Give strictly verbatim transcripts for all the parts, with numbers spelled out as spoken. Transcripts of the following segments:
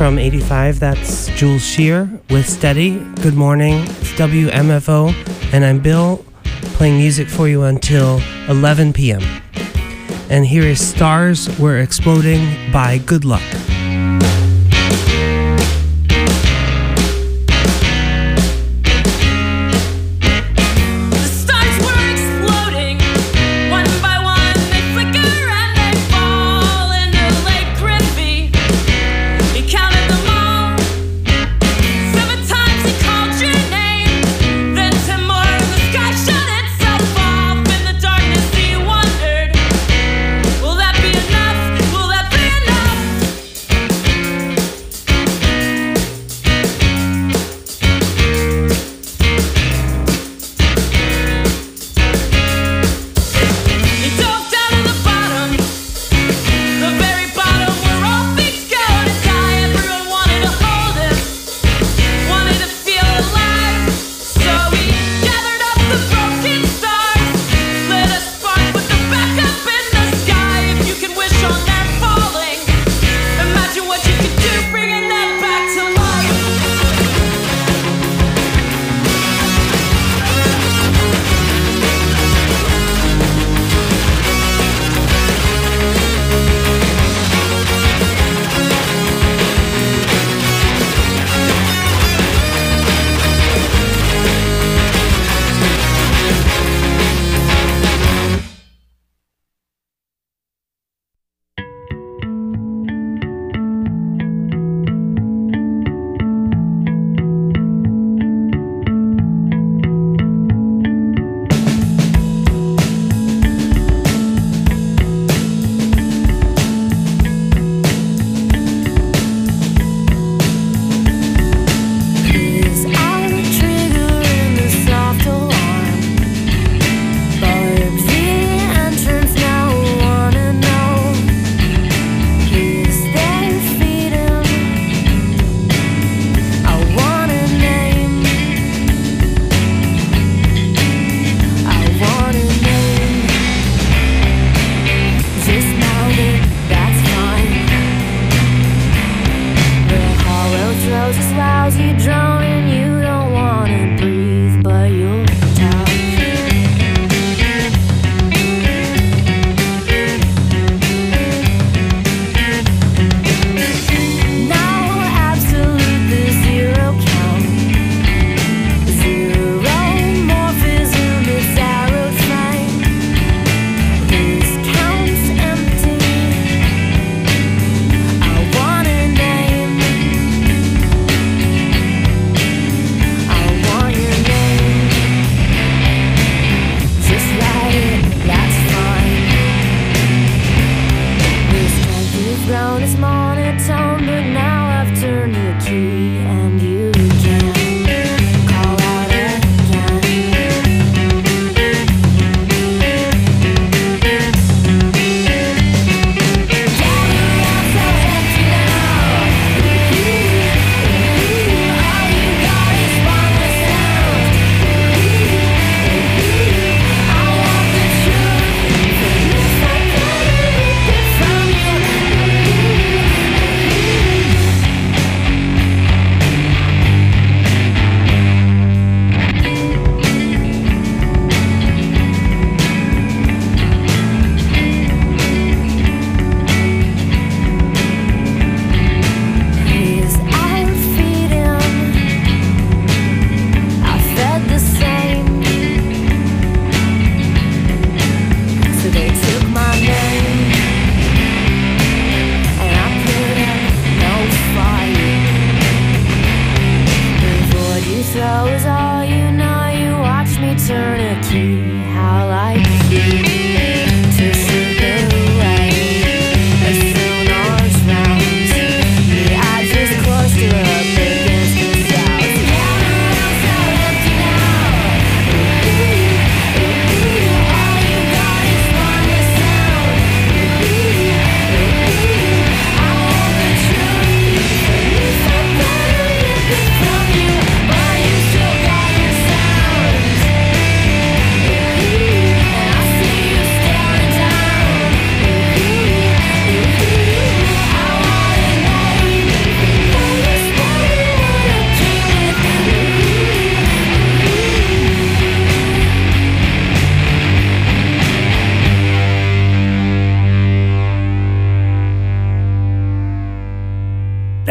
from eighty-five, that's Jules Shear with Steady. Good morning, it's W M F O, and I'm Bill, playing music for you until eleven p.m. And here is Stars Were Exploding by Good Luck. Will that be enough? Will that be enough?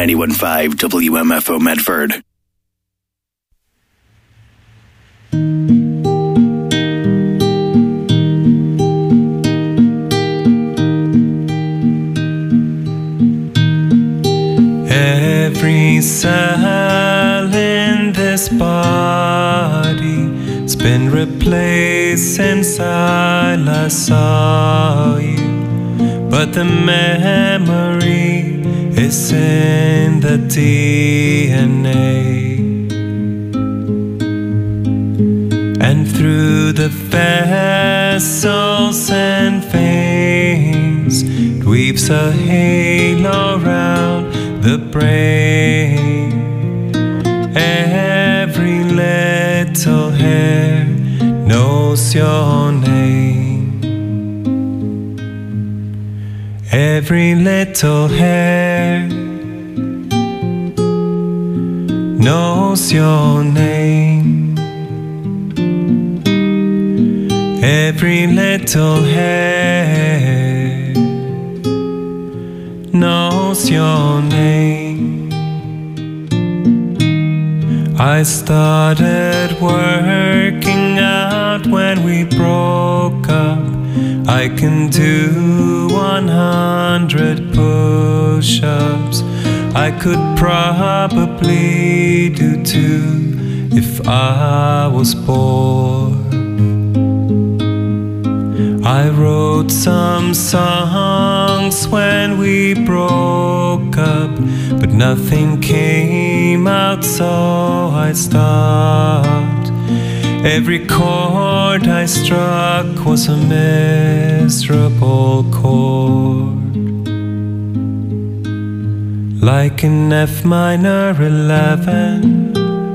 ninety-one point five W M F O Medford. Every cell in this body's been replaced since I last saw you, but the memory is in the D N A, and through the vessels and veins it weaves a halo round the brain. Every little hair knows your name. Every little hair knows your name. Every little hair knows your name. I started working out when we broke up. I can do one hundred push-ups. I could probably do two if I was bored. I wrote some songs when we broke up, but nothing came out, so I stopped. Every chord I struck was a miserable chord, like an F minor eleven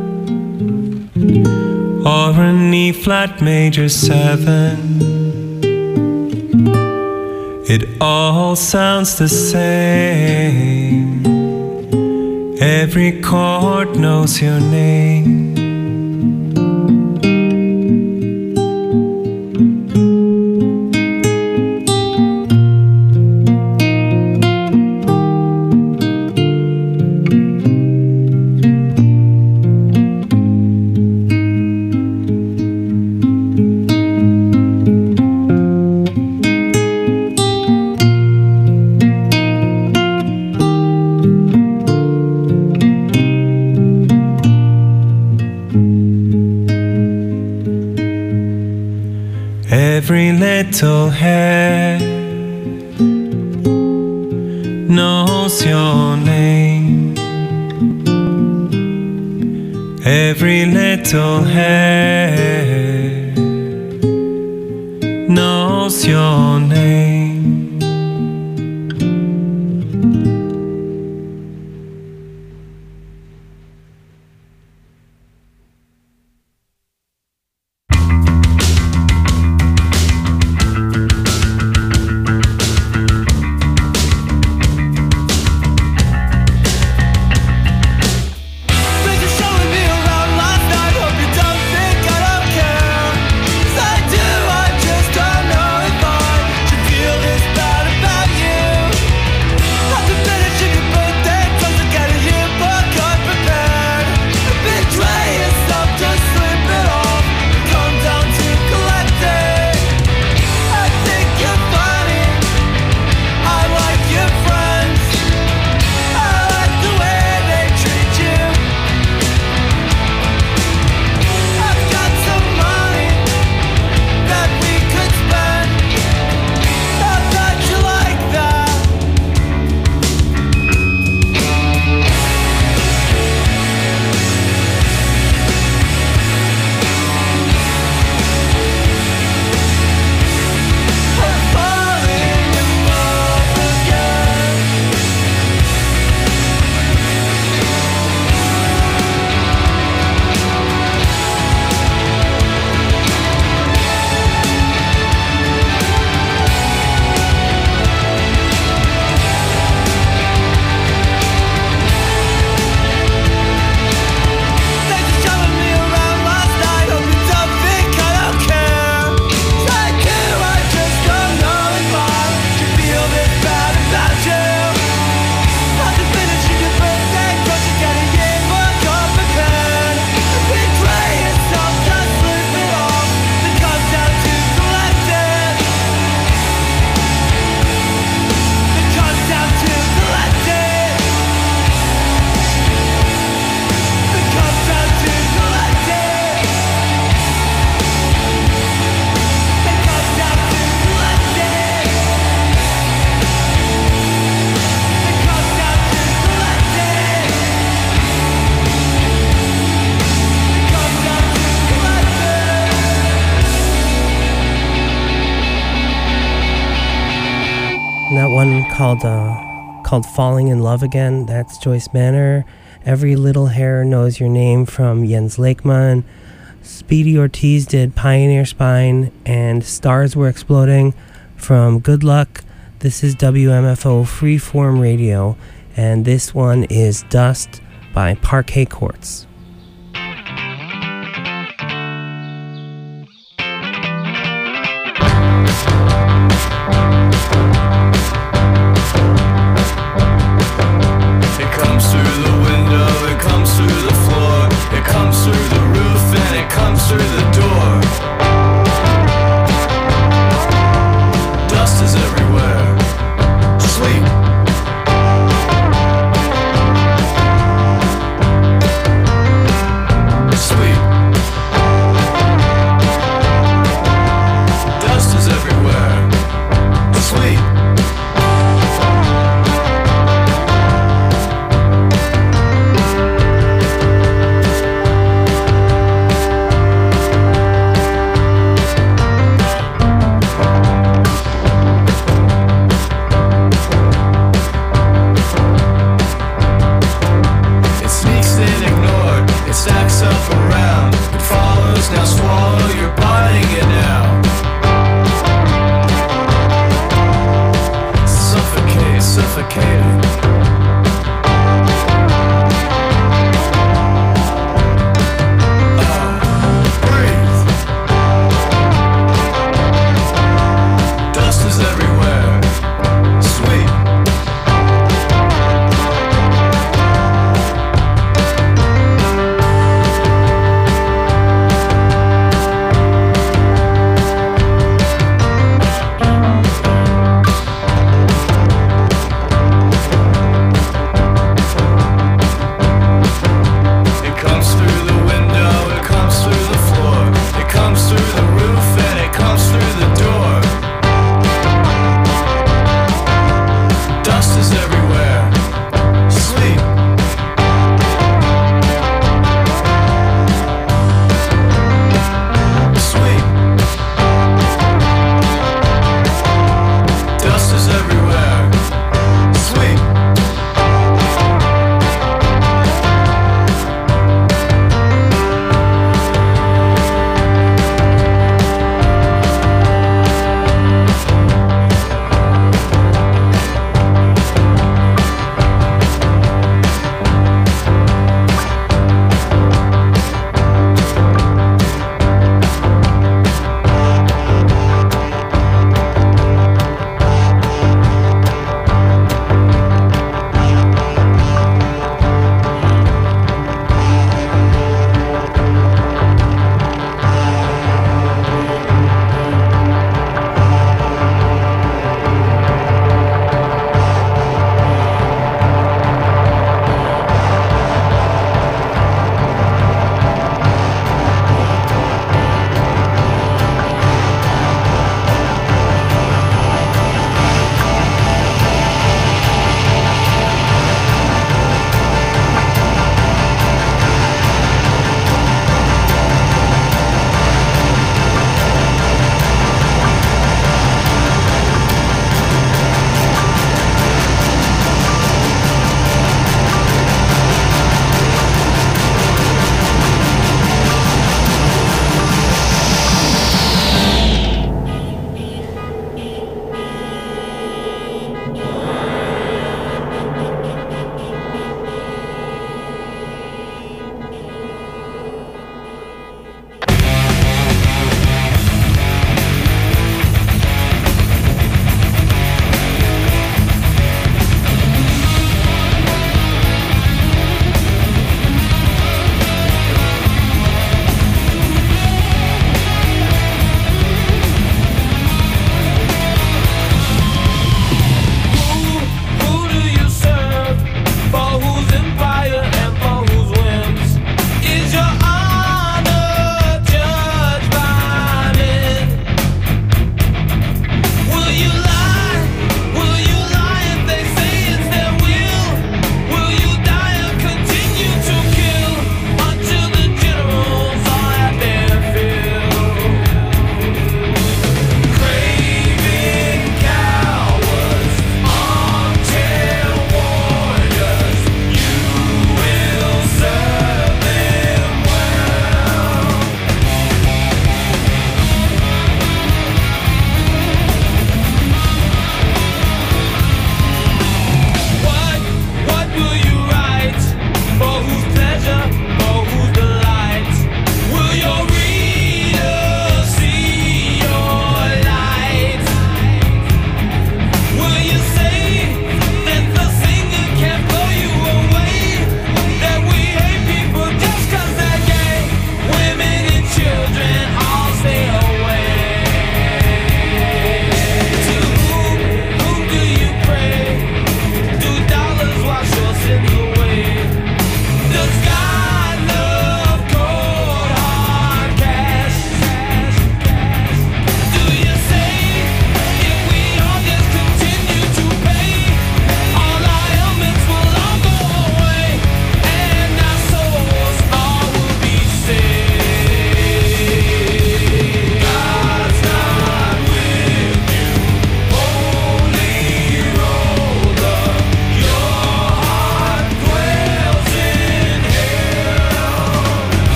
or an E flat major seven. It all sounds the same. Every chord knows your name. Every little hair knows your name. Every little hair knows your name. Thanks for showing me around last night. Hope you don't think I don't called uh, called Falling in Love Again. That's Joyce Manor. Every Little Hair Knows Your Name from Jens Lakeman. Speedy Ortiz did Pioneer Spine, and Stars Were Exploding from Good Luck. This is W M F O Freeform Radio, and this one is Dust by Parquet Courts. It comes through the window, it comes through the floor, it comes through the roof, and it comes through the door. Dust is everywhere. Sleep.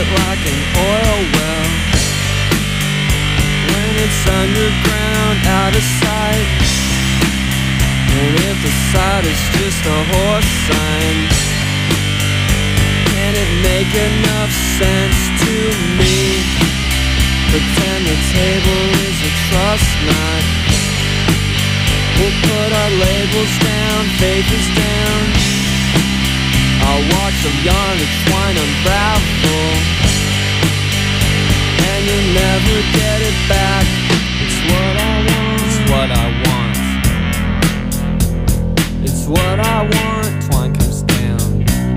it like an oil well. When it's underground, out of sight. And if the sight is just a horse sign, can it make enough sense to me? Pretend the table is a trust knot. We'll put our labels down, faith is down. I'll watch the yarn of twine unravel, and you'll never get it back. It's what I want, it's what I want. It's what I want, twine comes down.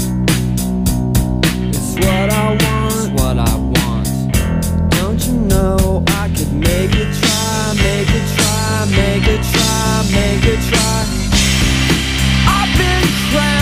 It's what I want, it's what I want. Don't you know I could make it try, make it try, make it try, make it try. I've been crying.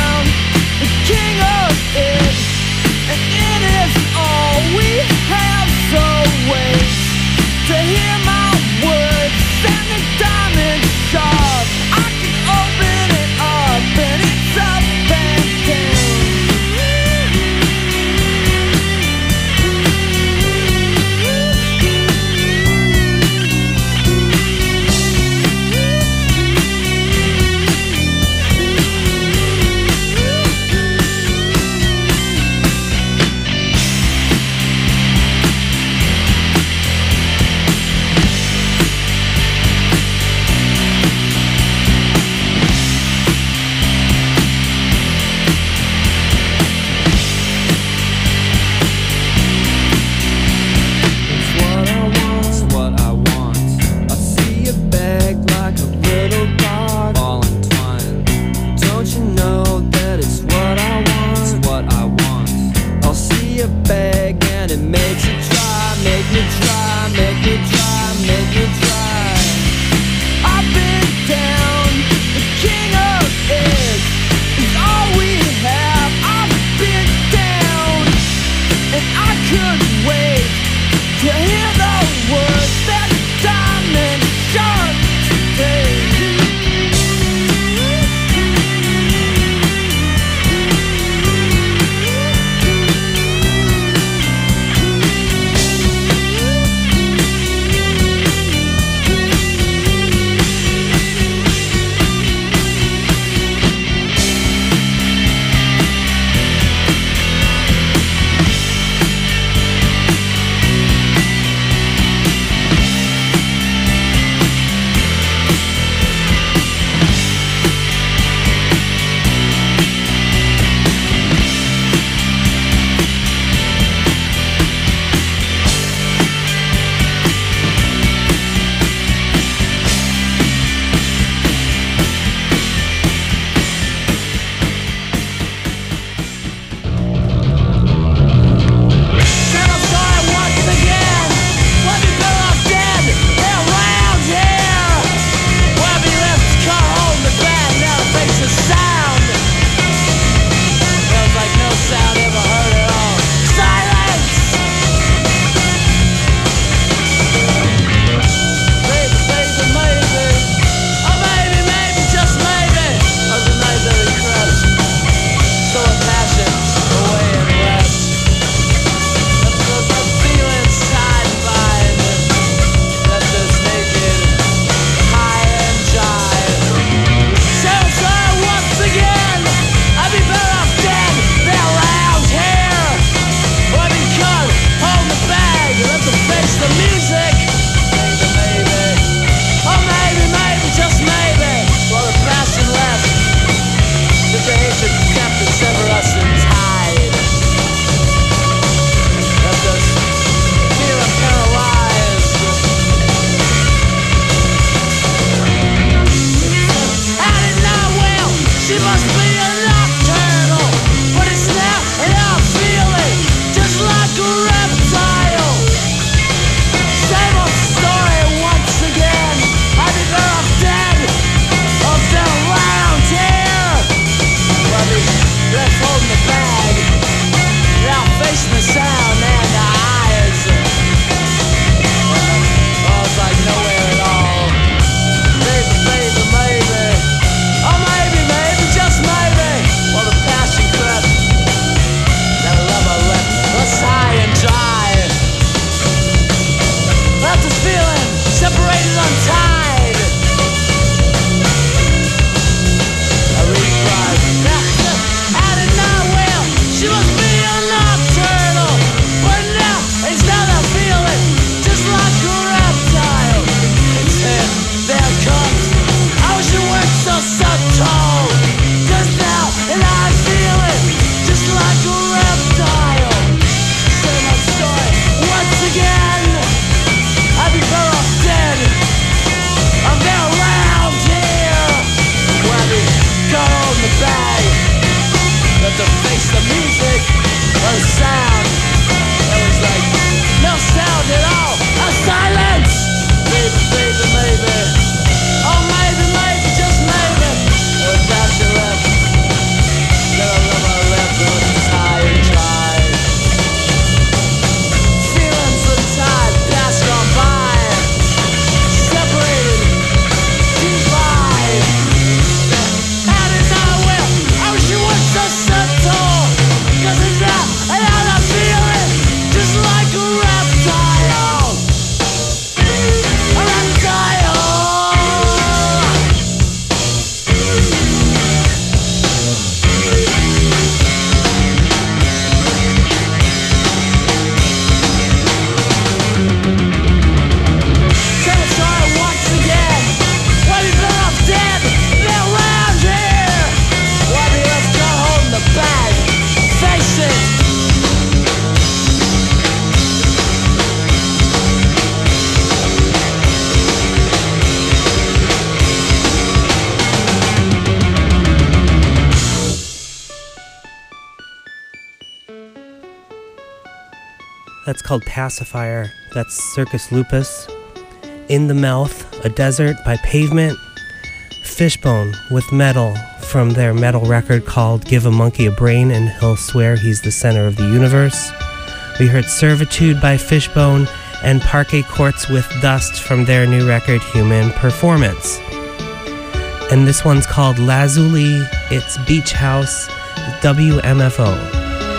That's called Pacifier. That's Circus Lupus. In the Mouth, A Desert by Pavement. Fishbone with Metal from their metal record called Give a Monkey a Brain and He'll Swear He's the Center of the Universe. We heard Servitude by Fishbone and Parquet Courts with Dust from their new record Human Performance. And this one's called Lazuli. It's Beach House, W M F O.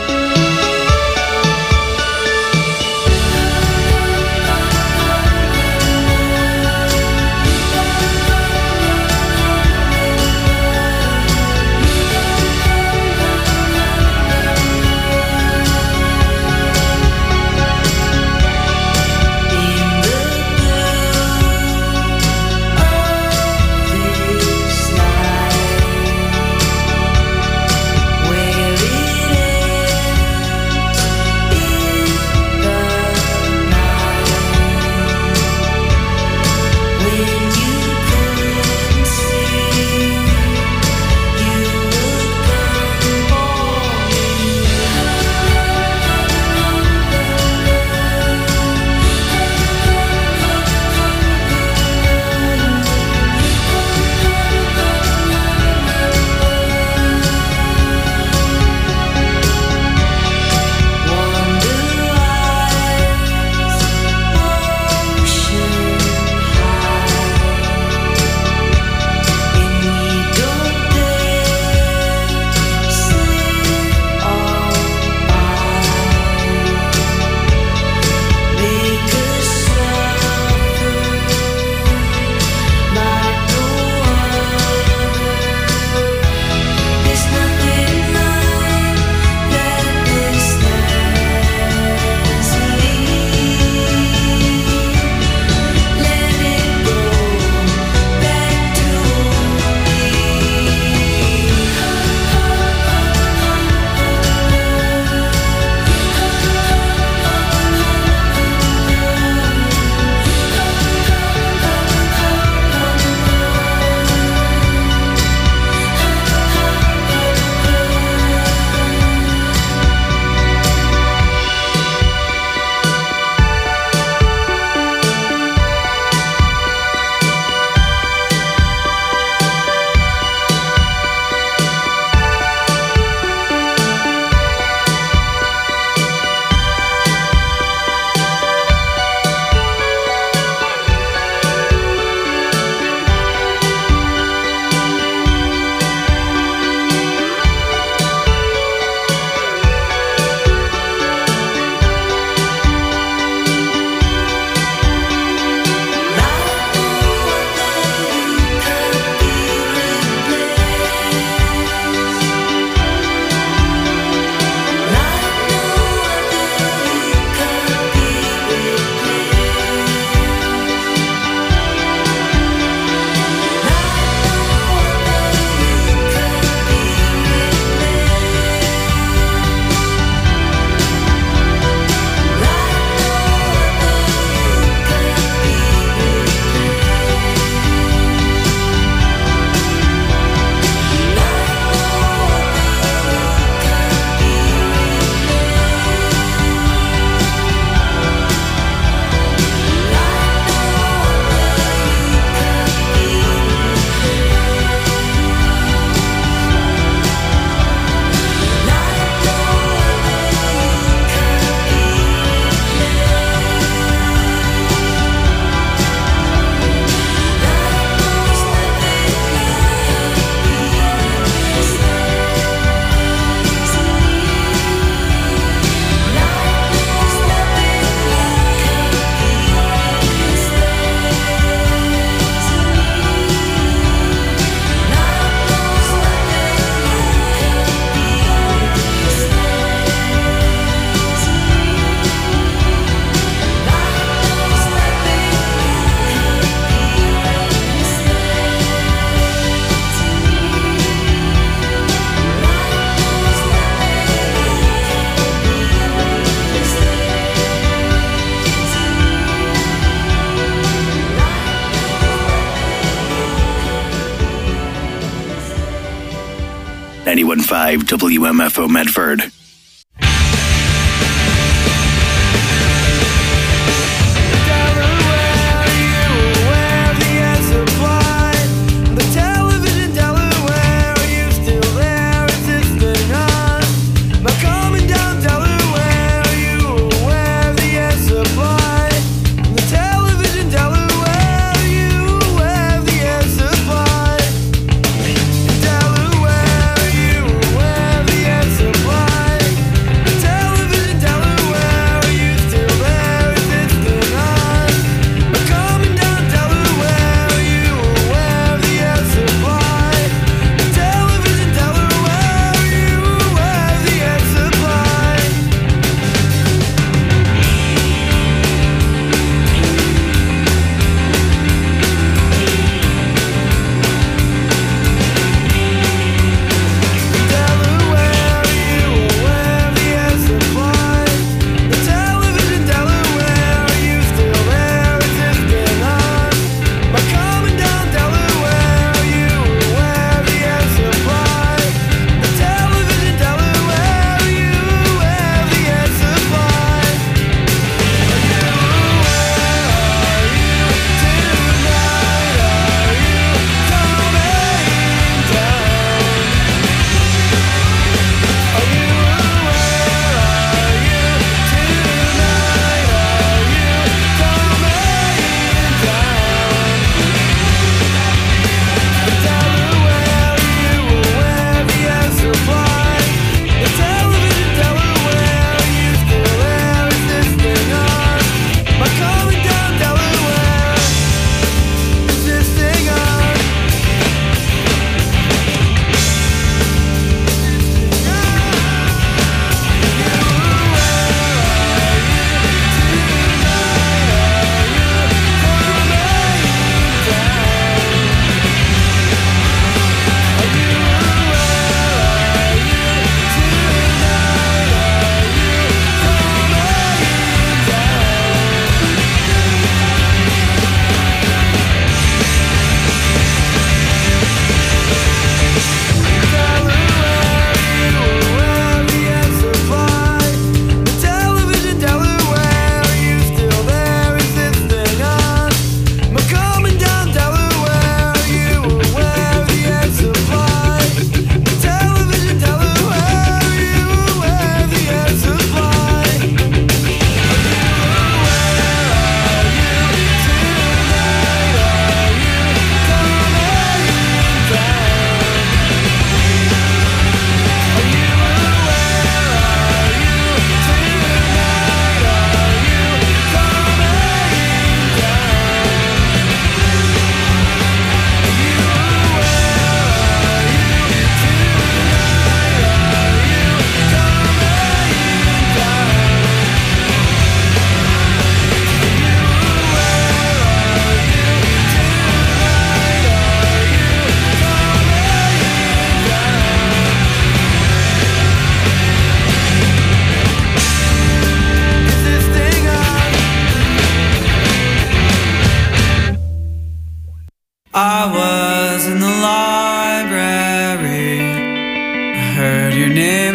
ninety-one point five W M F O Medford.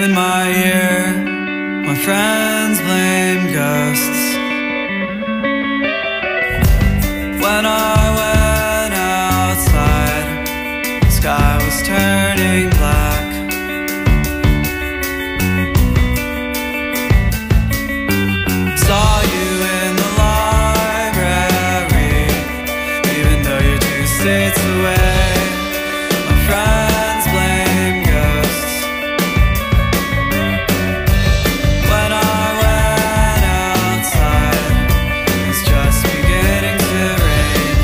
name in my ear. My friends blame ghosts. When I went outside, the sky was turning black. Saw you in the library, even though you're two states away. My friends blame ghosts. When I went outside, it's just beginning to rain.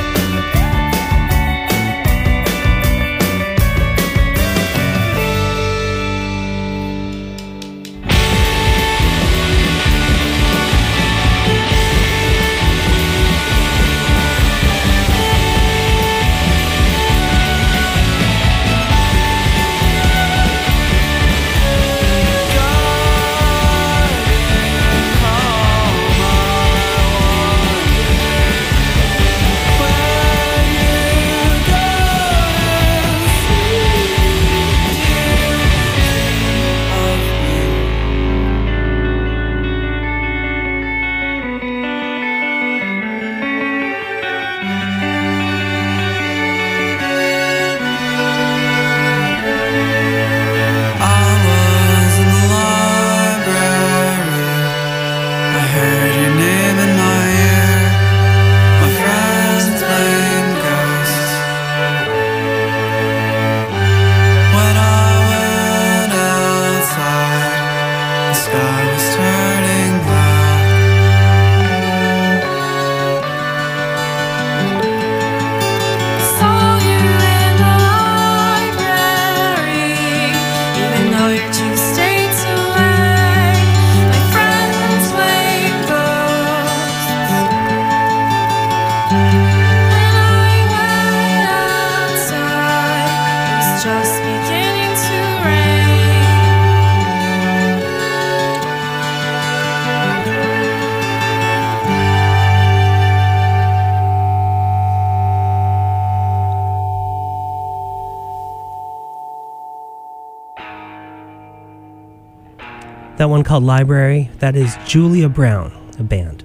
That one called Library, that is Julia Brown, a band.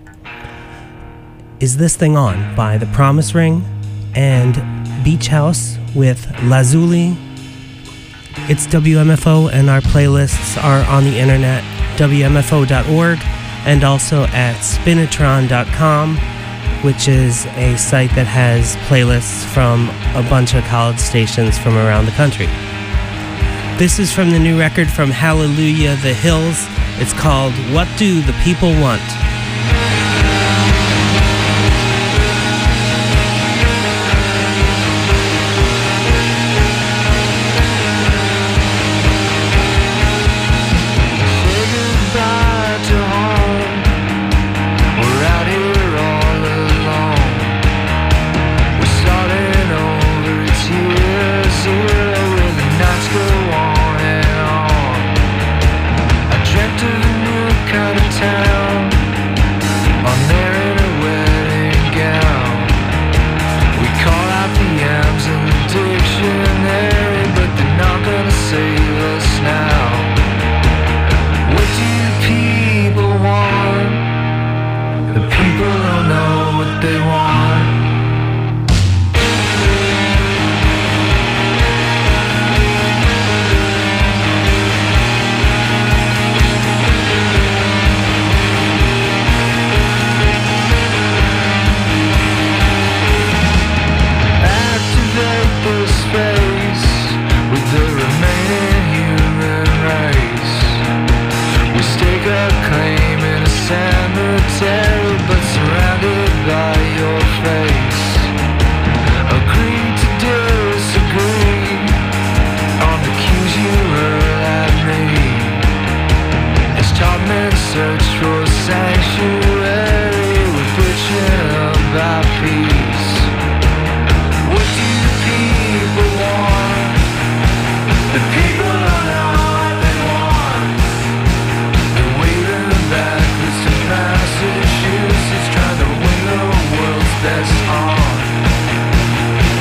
Is This Thing On by The Promise Ring and Beach House with Lazuli. It's W M F O, and our playlists are on the internet, W M F O dot org, and also at spinitron dot com, which is a site that has playlists from a bunch of college stations from around the country. This is from the new record from Hallelujah The Hills. It's called What Do the People Want?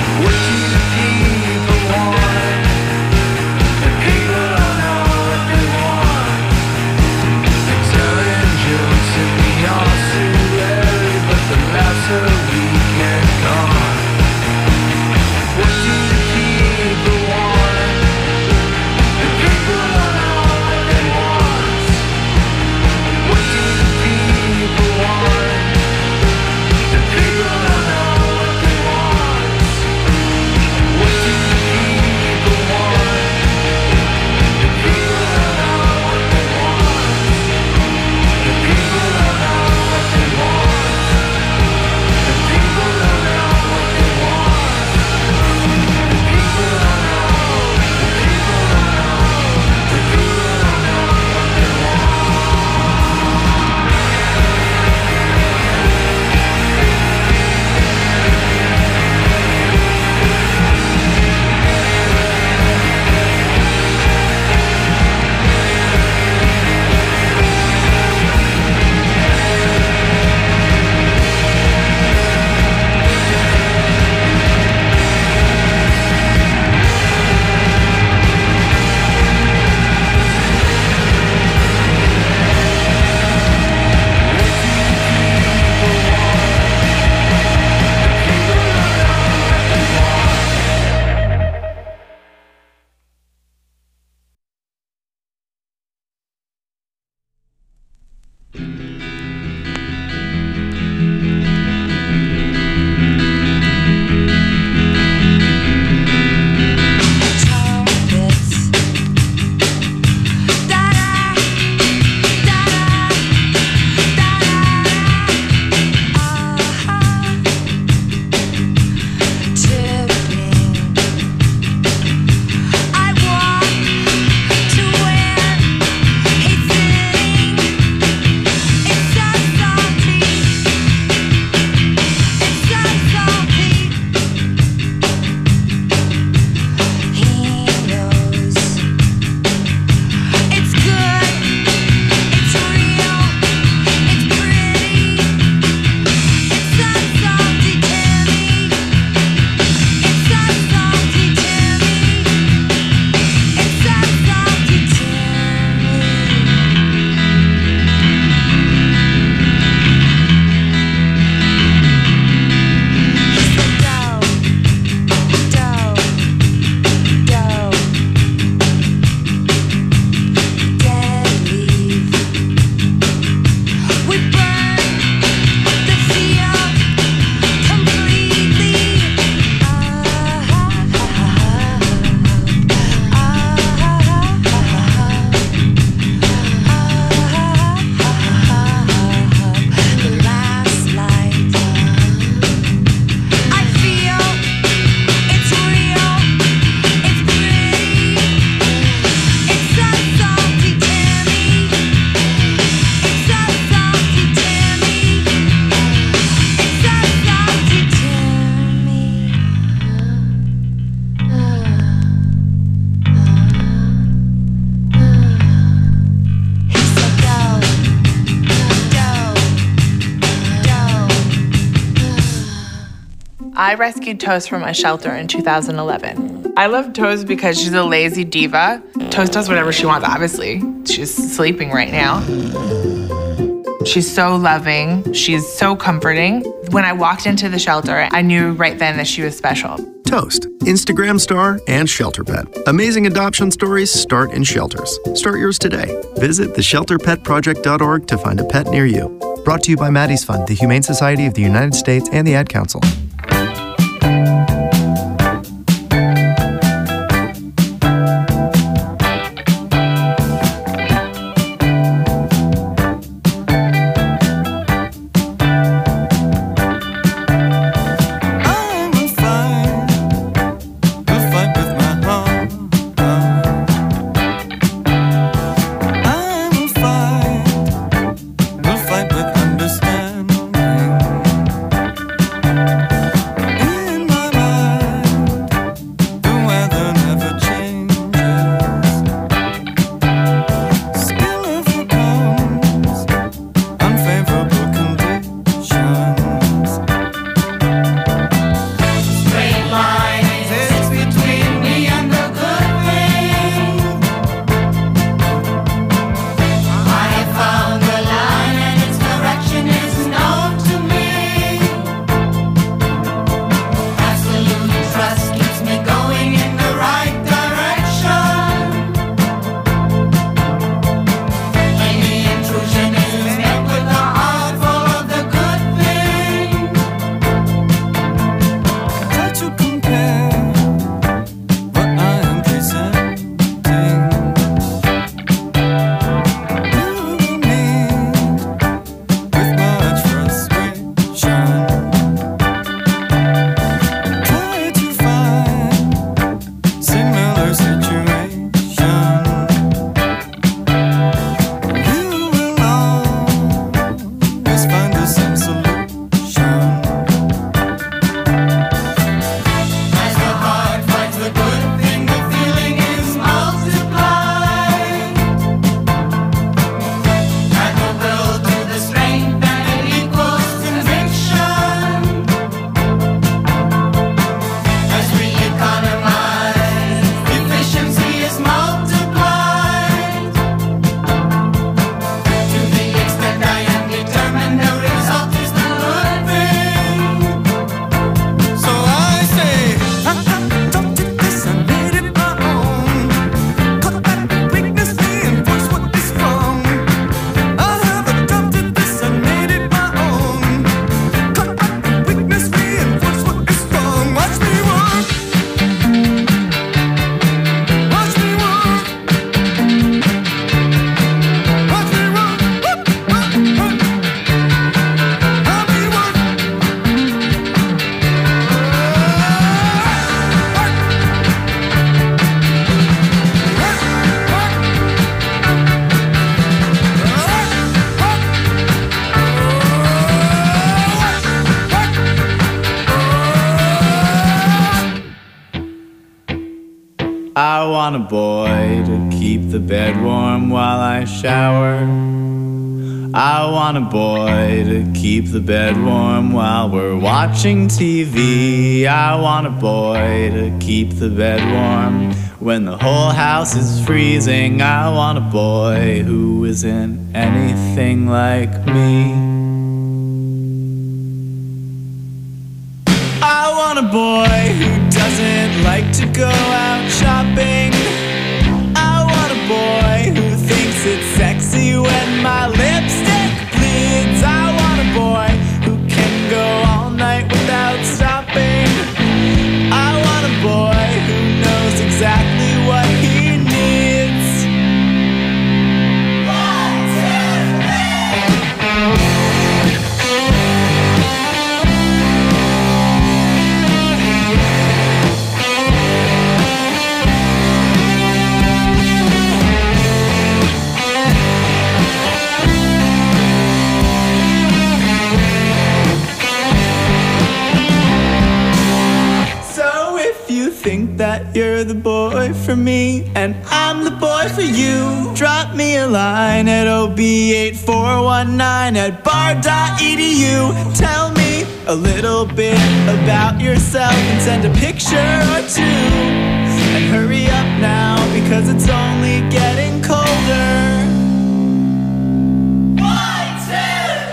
What do the people want? The people don't know what they want. I rescued Toast from a shelter in two thousand eleven. I love Toast because she's a lazy diva. Toast does whatever she wants, obviously. She's sleeping right now. She's so loving. She's so comforting. When I walked into the shelter, I knew right then that she was special. Toast, Instagram star and shelter pet. Amazing adoption stories start in shelters. Start yours today. Visit the shelter pet project dot org to find a pet near you. Brought to you by Maddie's Fund, the Humane Society of the United States, and the Ad Council. I want a boy to keep the bed warm while I shower. I want a boy to keep the bed warm while we're watching T V. I want a boy to keep the bed warm when the whole house is freezing. I want a boy who isn't anything like me. I want a boy who doesn't like to go out shopping. I want a boy who thinks it's sexy when my lipstick bleeds. I want a boy who can go all night without stopping. I want a boy who knows exactly what he needs. One, two, three. Think that you're the boy for me and I'm the boy for you. Drop me a line at O B eight four one nine at bar dot E D U. Tell me a little bit about yourself and send a picture or two. And hurry up now, because it's only getting colder. One, two,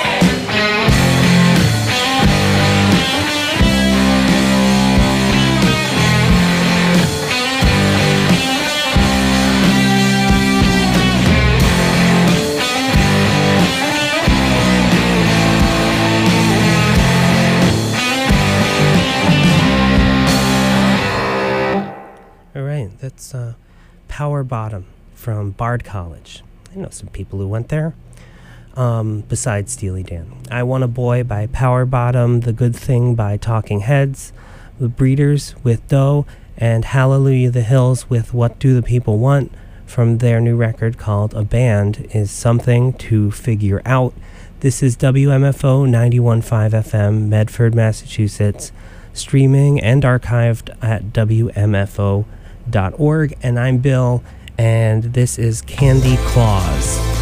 All right, that's uh, Power Bottom from Bard College. I know some people who went there, um, besides Steely Dan. I Want a Boy by Power Bottom, The Good Thing by Talking Heads, The Breeders with Doe, and Hallelujah the Hills with What Do the People Want from their new record called A Band Is Something to Figure Out. This is W M F O ninety-one point five F M, Medford, Massachusetts, streaming and archived at W M F O dot org, and I'm Bill, and this is Candy Claus.